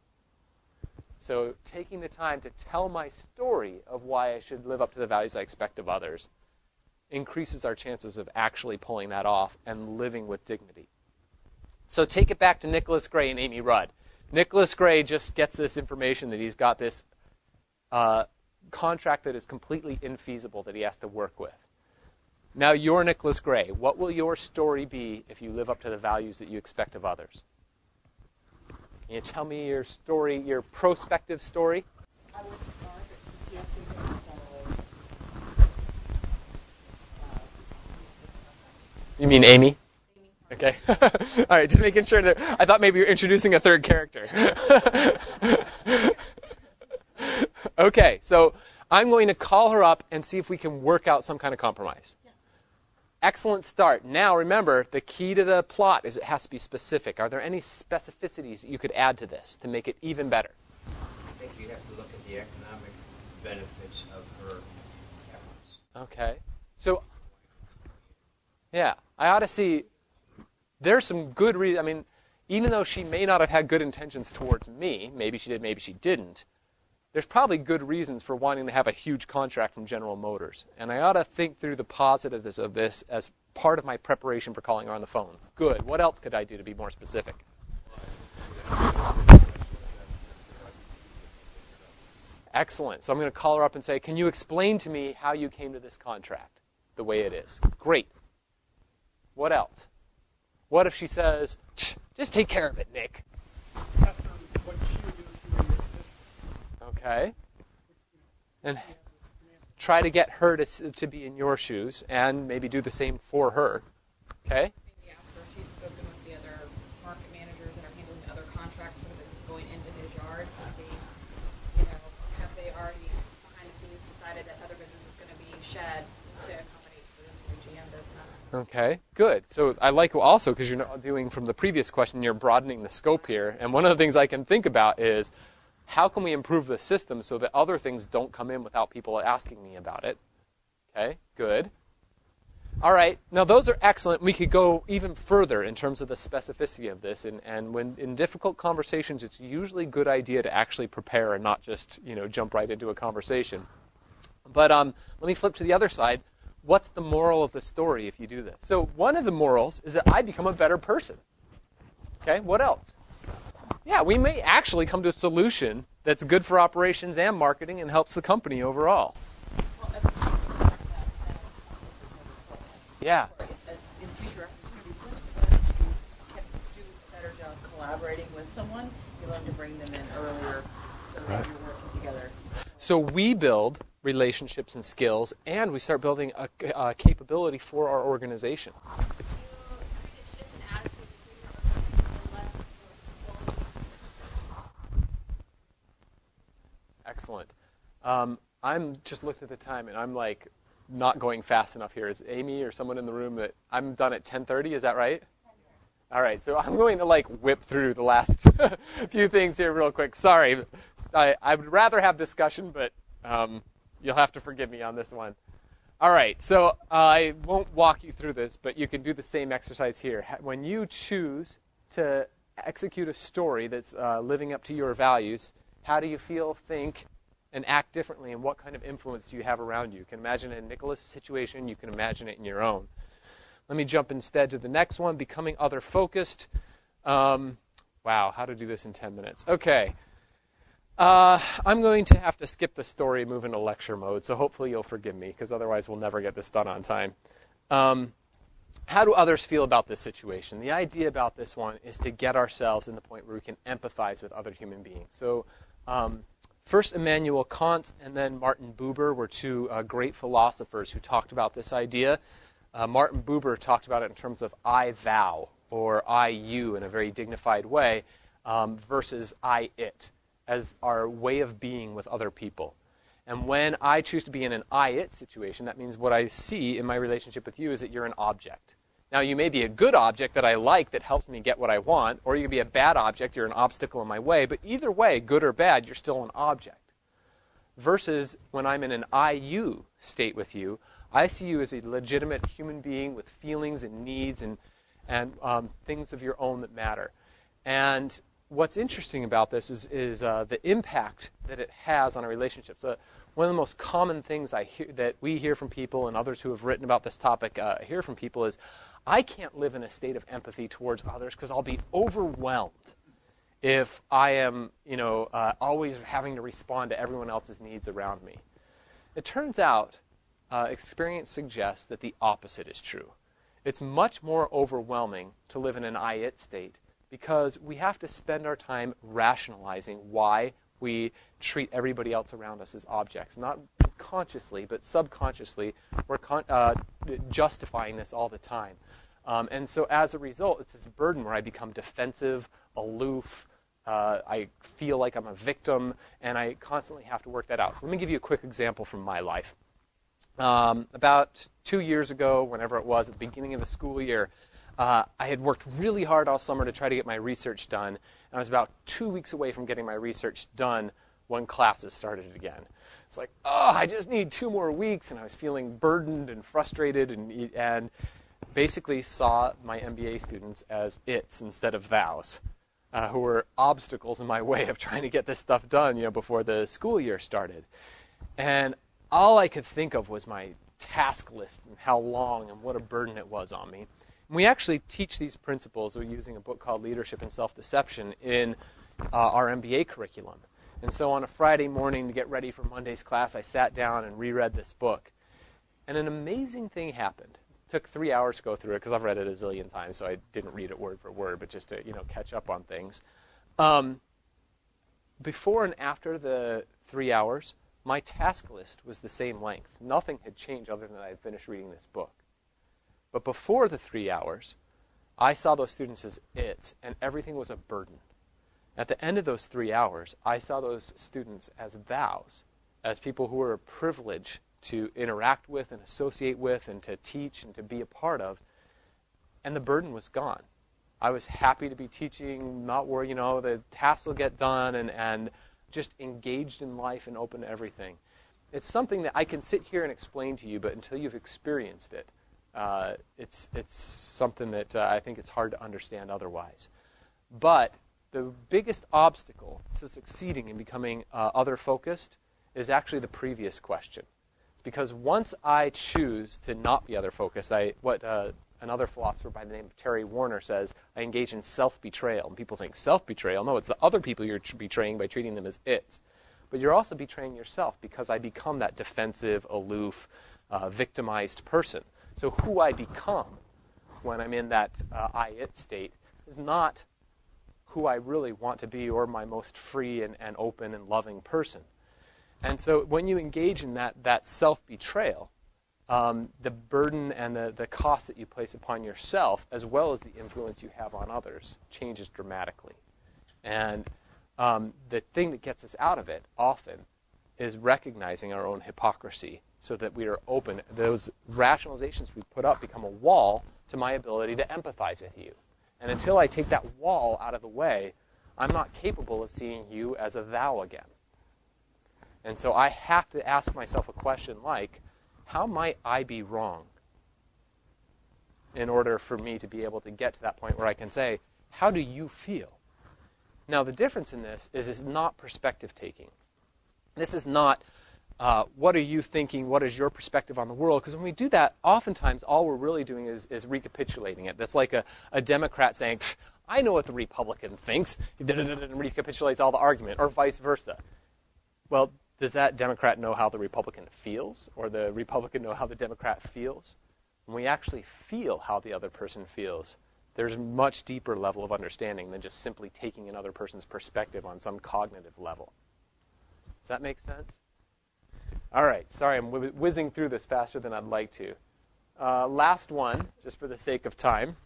So taking the time to tell my story of why I should live up to the values I expect of others increases our chances of actually pulling that off and living with dignity. So take it back to Nicholas Gray and Amy Rudd. Nicholas Gray just gets this information that he's got this contract that is completely infeasible that he has to work with. Now you're Nicholas Gray. What will your story be if you live up to the values that you expect of others? Can you tell me your story, your prospective story? I would start at suggesting You mean Amy? Okay. All right, just making sure that I thought maybe you're introducing a third character. Okay, so I'm going to call her up and see if we can work out some kind of compromise. Yeah. excellent start. Now, remember, the key to the plot is it has to be specific. Are there any specificities that you could add to this to make it even better? I think you have to look at the economic benefits of her efforts. Okay. So, yeah, I ought to see, there's some good reason. I mean, even though she may not have had good intentions towards me, maybe she did, maybe she didn't, there's probably good reasons for wanting to have a huge contract from General Motors. And I ought to think through the positives of this as part of my preparation for calling her on the phone. Good. What else could I do to be more specific? Excellent. So I'm going to call her up and say, can you explain to me how you came to this contract the way it is? Great. What else? What if she says, just take care of it, Nick? Ask her what she would do if she were in your position. Okay. And try to get her to be in your shoes and maybe do the same for her. Okay? Maybe ask her if she's spoken with the other market managers that are handling the other contracts for the business going into his yard to see, have they already behind the scenes decided that other business is going to be shed to accommodate for this new GM business. Okay, good. So I like also, because you're not doing from the previous question, you're broadening the scope here. And one of the things I can think about is, how can we improve the system so that other things don't come in without people asking me about it? Okay, good. All right, now those are excellent. We could go even further in terms of the specificity of this. And when in difficult conversations, it's usually a good idea to actually prepare and not just, jump right into a conversation. But let me flip to the other side. What's the moral of the story if you do this? So one of the morals is that I become a better person. Okay, what else? Yeah, we may actually come to a solution that's good for operations and marketing and helps the company overall. Yeah. In future opportunities, once you do a better job collaborating with someone, you learn to bring them in earlier so that you're working together. So we build relationships and skills, and we start building a capability for our organization. Excellent. I'm just looked at the time, and I'm like not going fast enough here. Is Amy or someone in the room that I'm done at 10:30? Is that right? All right, so I'm going to whip through the last few things here real quick. Sorry, I would rather have discussion, but you'll have to forgive me on this one. All right, so I won't walk you through this, but you can do the same exercise here. When you choose to execute a story that's living up to your values, how do you feel, think, and act differently, and what kind of influence do you have around you? You can imagine it in Nicholas' situation. You can imagine it in your own. Let me jump instead to the next one, becoming other-focused. Wow, how to do this in 10 minutes. Okay. I'm going to have to skip the story and move into lecture mode, so hopefully you'll forgive me, because otherwise we'll never get this done on time. How do others feel about this situation? The idea about this one is to get ourselves in the point where we can empathize with other human beings. So first Immanuel Kant and then Martin Buber were two great philosophers who talked about this idea. Martin Buber talked about it in terms of I thou, or I you in a very dignified way, versus I it, as our way of being with other people. And when I choose to be in an I-it situation, that means what I see in my relationship with you is that you're an object. Now, you may be a good object that I like that helps me get what I want, or you can be a bad object, you're an obstacle in my way, but either way, good or bad, you're still an object. Versus when I'm in an I-you state with you, I see you as a legitimate human being with feelings and needs and things of your own that matter. And what's interesting about this is the impact that it has on a relationship. So one of the most common things that we hear from people and others who have written about this topic hear from people is, I can't live in a state of empathy towards others because I'll be overwhelmed if I am, always having to respond to everyone else's needs around me. It turns out, experience suggests that the opposite is true. It's much more overwhelming to live in an I-it state because we have to spend our time rationalizing why we treat everybody else around us as objects. Not consciously, but subconsciously, we're justifying this all the time. And so as a result, it's this burden where I become defensive, aloof, I feel like I'm a victim, and I constantly have to work that out. So let me give you a quick example from my life. About 2 years ago, whenever it was, at the beginning of the school year, I had worked really hard all summer to try to get my research done, and I was about 2 weeks away from getting my research done when classes started again. It's like, I just need 2 more weeks, and I was feeling burdened and frustrated, and basically saw my MBA students as its instead of thous, who were obstacles in my way of trying to get this stuff done, before the school year started. And all I could think of was my task list and how long and what a burden it was on me. And we actually teach these principles using a book called Leadership and Self-Deception in our MBA curriculum. And so on a Friday morning to get ready for Monday's class, I sat down and reread this book. And an amazing thing happened. It took 3 hours to go through it because I've read it a zillion times, so I didn't read it word for word, but just to catch up on things. Before and after the 3 hours, my task list was the same length. Nothing had changed other than I had finished reading this book. But before the 3 hours, I saw those students as its, and everything was a burden. At the end of those 3 hours, I saw those students as thous, as people who were a privilege to interact with and associate with and to teach and to be a part of, and the burden was gone. I was happy to be teaching, not worried, the tasks will get done, and just engaged in life and open to everything. It's something that I can sit here and explain to you, but until you've experienced it, it's something that I think it's hard to understand otherwise. But the biggest obstacle to succeeding in becoming other-focused is actually the previous question. It's because once I choose to not be other-focused, another philosopher by the name of Terry Warner says, I engage in self-betrayal. And people think, self-betrayal? No, it's the other people you're betraying by treating them as its. But you're also betraying yourself because I become that defensive, aloof, victimized person. So who I become when I'm in that I-it state is not who I really want to be or my most free and open and loving person. And so when you engage in that self-betrayal, the burden and the cost that you place upon yourself, as well as the influence you have on others, changes dramatically. And the thing that gets us out of it often is recognizing our own hypocrisy so that we are open. Those rationalizations we put up become a wall to my ability to empathize with you. And until I take that wall out of the way, I'm not capable of seeing you as a thou again. And so I have to ask myself a question like, how might I be wrong in order for me to be able to get to that point where I can say, how do you feel? Now, the difference in this is it's not perspective taking. This is not, what are you thinking? What is your perspective on the world? Because when we do that, oftentimes all we're really doing is recapitulating it. That's like a Democrat saying, I know what the Republican thinks, and recapitulates all the argument, or vice versa. Well, does that Democrat know how the Republican feels, or the Republican know how the Democrat feels? When we actually feel how the other person feels, there's a much deeper level of understanding than just simply taking another person's perspective on some cognitive level. Does that make sense? All right. Sorry, I'm whizzing through this faster than I'd like to. Last one, just for the sake of time.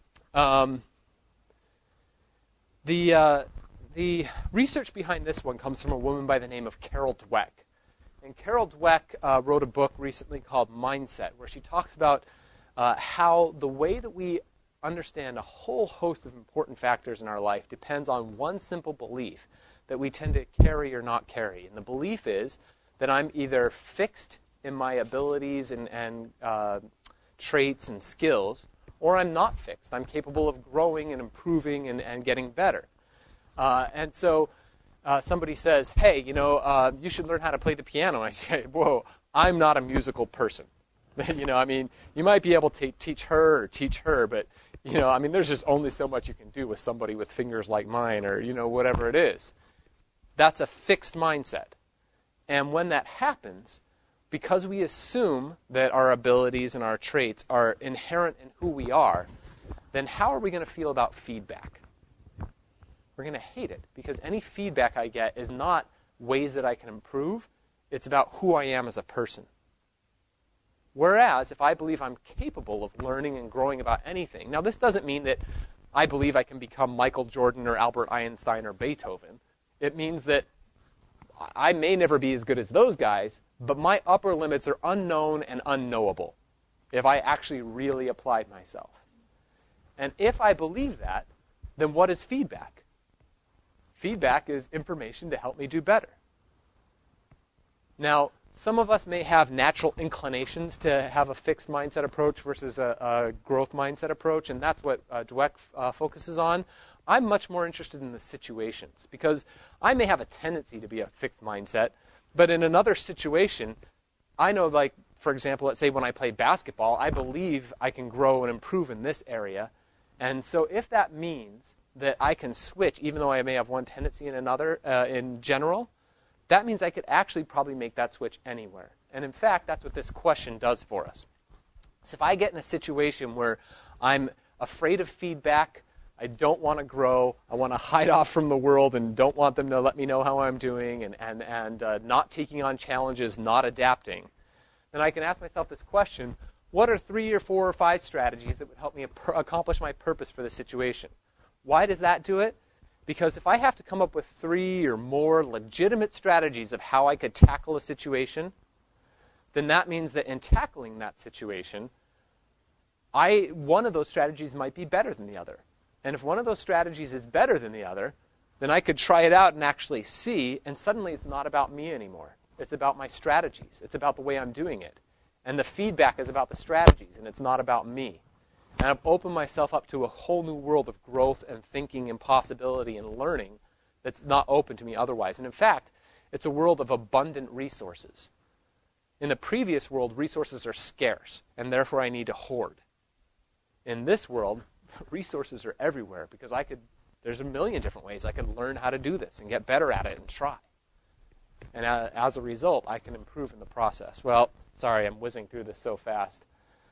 The research behind this one comes from a woman by the name of Carol Dweck. And Carol Dweck wrote a book recently called Mindset, where she talks about how the way that we understand a whole host of important factors in our life depends on one simple belief that we tend to carry or not carry. And the belief is that I'm either fixed in my abilities and traits and skills, or I'm not fixed. I'm capable of growing and improving and getting better. And so somebody says, hey, you should learn how to play the piano. And I say, whoa, I'm not a musical person. You might be able to teach her, but, there's just only so much you can do with somebody with fingers like mine or, whatever it is. That's a fixed mindset. And when that happens, because we assume that our abilities and our traits are inherent in who we are, then how are we going to feel about feedback? We're going to hate it, because any feedback I get is not ways that I can improve. It's about who I am as a person. Whereas, if I believe I'm capable of learning and growing about anything, now this doesn't mean that I believe I can become Michael Jordan or Albert Einstein or Beethoven. It means that I may never be as good as those guys, but my upper limits are unknown and unknowable if I actually really applied myself. And if I believe that, then what is feedback? Feedback is information to help me do better. Now, some of us may have natural inclinations to have a fixed mindset approach versus a growth mindset approach, and that's what Dweck focuses on. I'm much more interested in the situations because I may have a tendency to be a fixed mindset, but in another situation, I know, like, for example, let's say when I play basketball, I believe I can grow and improve in this area. And so if that means that I can switch, even though I may have one tendency in another in general, that means I could actually probably make that switch anywhere. And in fact, that's what this question does for us. So if I get in a situation where I'm afraid of feedback, I don't want to grow, I want to hide off from the world and don't want them to let me know how I'm doing, and not taking on challenges, not adapting, then I can ask myself this question: what are 3 or 4 or 5 strategies that would help me accomplish my purpose for the situation? Why does that do it? Because if I have to come up with 3 or more legitimate strategies of how I could tackle a situation, then that means that in tackling that situation, one of those strategies might be better than the other. And if one of those strategies is better than the other, then I could try it out and actually see, and suddenly it's not about me anymore. It's about my strategies. It's about the way I'm doing it. And the feedback is about the strategies, and it's not about me. And I've opened myself up to a whole new world of growth and thinking and possibility and learning that's not open to me otherwise. And in fact, it's a world of abundant resources. In the previous world, resources are scarce, and therefore I need to hoard. In this world, resources are everywhere because there's a million different ways I could learn how to do this and get better at it and try. And as a result, I can improve in the process. Well, sorry, I'm whizzing through this so fast.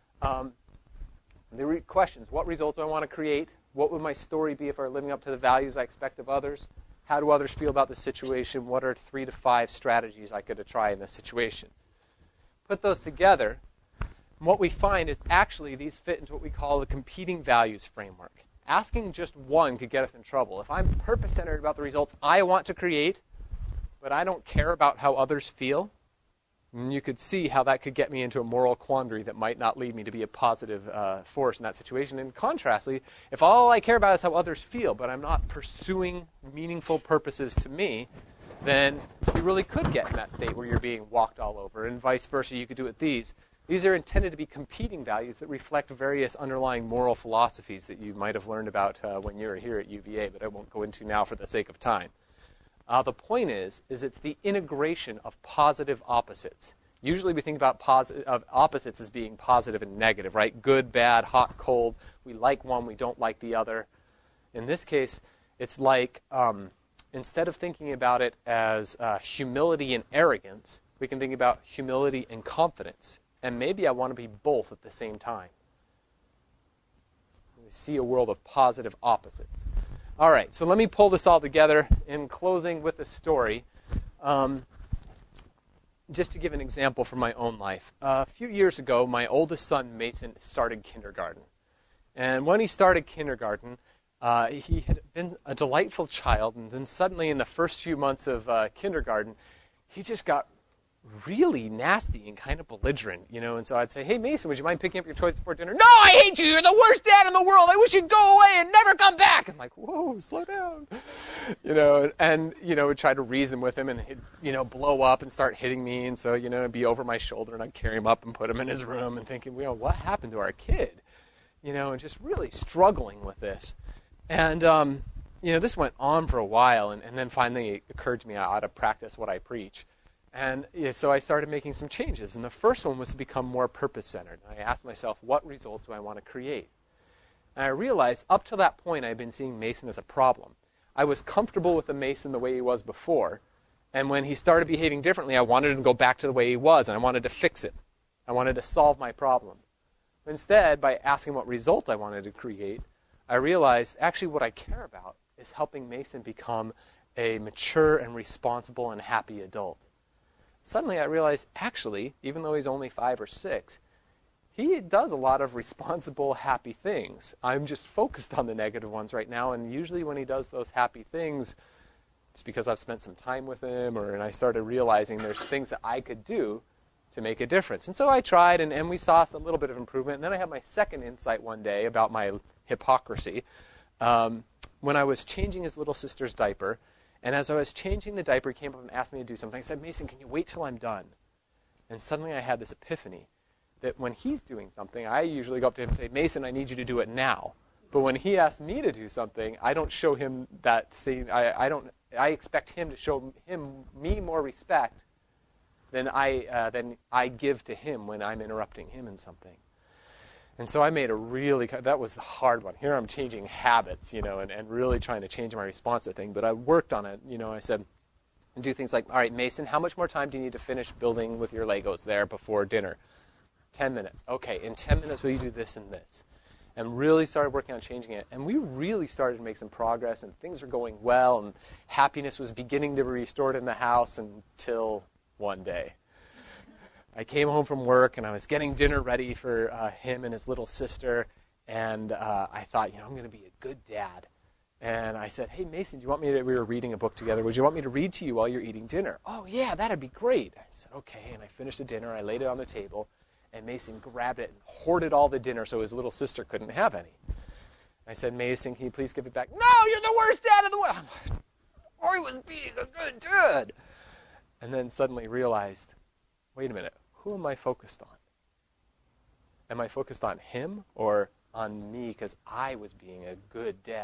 The questions: what results do I want to create? What would my story be if I were living up to the values I expect of others? How do others feel about the situation? What are 3 to 5 strategies I could try in this situation? Put those together, and what we find is actually these fit into what we call the competing values framework. Asking just one could get us in trouble. If I'm purpose-centered about the results I want to create, but I don't care about how others feel, you could see how that could get me into a moral quandary that might not lead me to be a positive force in that situation. And contrastly, if all I care about is how others feel, but I'm not pursuing meaningful purposes to me, then you really could get in that state where you're being walked all over, and vice versa. You could do it these. These are intended to be competing values that reflect various underlying moral philosophies that you might have learned about when you were here at UVA, but I won't go into now for the sake of time. The point is it's the integration of positive opposites. Usually we think about opposites as being positive and negative, right? Good, bad, hot, cold. We like one, we don't like the other. In this case, it's like instead of thinking about it as humility and arrogance, we can think about humility and confidence. And maybe I want to be both at the same time. We see a world of positive opposites. All right, so let me pull this all together in closing with a story. Just to give an example from my own life. A few years ago, my oldest son, Mason, started kindergarten. And when he started kindergarten, he had been a delightful child, and then suddenly in the first few months of kindergarten, he just got really nasty and kind of belligerent, and so I'd say, "Hey, Mason, would you mind picking up your toys before dinner?" "No, I hate you! You're the worst dad in the world! I wish you'd go away and never come back!" I'm like, "Whoa, slow down." And would try to reason with him, and he'd, blow up and start hitting me, and so, it'd be over my shoulder, and I'd carry him up and put him in his room and thinking, what happened to our kid? And just really struggling with this. And, this went on for a while, and then finally it occurred to me I ought to practice what I preach. And so I started making some changes. And the first one was to become more purpose-centered. I asked myself, what results do I want to create? And I realized up to that point I had been seeing Mason as a problem. I was comfortable with the Mason the way he was before. And when he started behaving differently, I wanted him to go back to the way he was, and I wanted to fix it. I wanted to solve my problem. Instead, by asking what result I wanted to create, I realized actually what I care about is helping Mason become a mature and responsible and happy adult. Suddenly I realized, actually, even though he's only 5 or 6, he does a lot of responsible, happy things. I'm just focused on the negative ones right now, and usually when he does those happy things, it's because I've spent some time with him, and I started realizing there's things that I could do to make a difference. And so I tried, and we saw a little bit of improvement. And then I had my second insight one day about my hypocrisy when I was changing his little sister's diaper. And as I was changing the diaper, he came up and asked me to do something. I said, Mason, can you wait till I'm done? And suddenly I had this epiphany that when he's doing something, I usually go up to him and say, Mason, I need you to do it now. But when he asks me to do something, I don't show him that same. I expect him to show me more respect than I give to him when I'm interrupting him in something. And so I made that was the hard one. Here I'm changing habits, and really trying to change my response to things. But I worked on it. I said, do things like, all right, Mason, how much more time do you need to finish building with your Legos there before dinner? 10 minutes. Okay, in 10 minutes will you do this and this? And really started working on changing it. And we really started to make some progress, and things were going well, and happiness was beginning to be restored in the house until one day. I came home from work, and I was getting dinner ready for him and his little sister, and I thought, I'm going to be a good dad. And I said, hey, Mason, do you want me to, we were reading a book together, would you want me to read to you while you're eating dinner? Oh, yeah, that'd be great. I said, okay, and I finished the dinner, I laid it on the table, and Mason grabbed it and hoarded all the dinner so his little sister couldn't have any. I said, Mason, can you please give it back? No, you're the worst dad in the world. I was being a good dad. And then suddenly realized, wait a minute, who am I focused on? Am I focused on him or on me because I was being a good dad?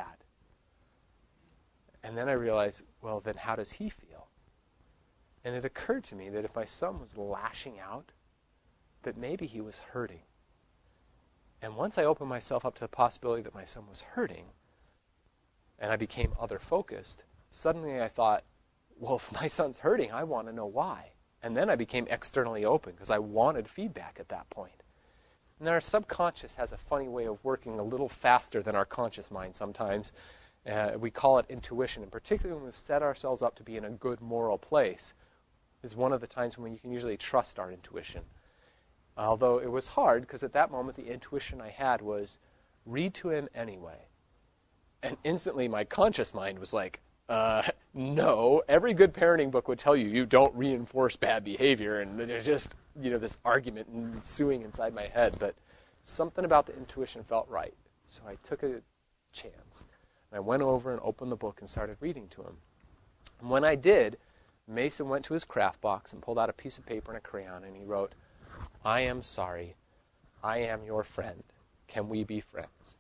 And then I realized, well, then how does he feel? And it occurred to me that if my son was lashing out, that maybe he was hurting. And once I opened myself up to the possibility that my son was hurting, and I became other-focused, suddenly I thought, well, if my son's hurting, I want to know why. And then I became externally open because I wanted feedback at that point. And our subconscious has a funny way of working a little faster than our conscious mind sometimes. We call it intuition, and particularly when we've set ourselves up to be in a good moral place is one of the times when you can usually trust our intuition. Although it was hard because at that moment the intuition I had was read to him anyway. And instantly my conscious mind was like, no, every good parenting book would tell you you don't reinforce bad behavior, and there's just, this argument ensuing inside my head, but something about the intuition felt right. So I took a chance, and I went over and opened the book and started reading to him. And when I did, Mason went to his craft box and pulled out a piece of paper and a crayon, and he wrote, I am sorry. I am your friend. Can we be friends?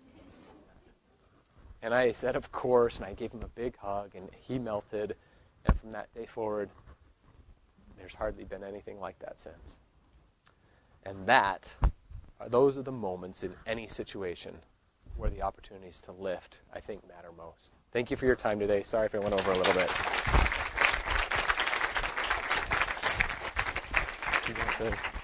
And I said, of course, and I gave him a big hug, and he melted. And from that day forward, there's hardly been anything like that since. And those are the moments in any situation where the opportunities to lift, I think, matter most. Thank you for your time today. Sorry if I went over a little bit. What you gonna say?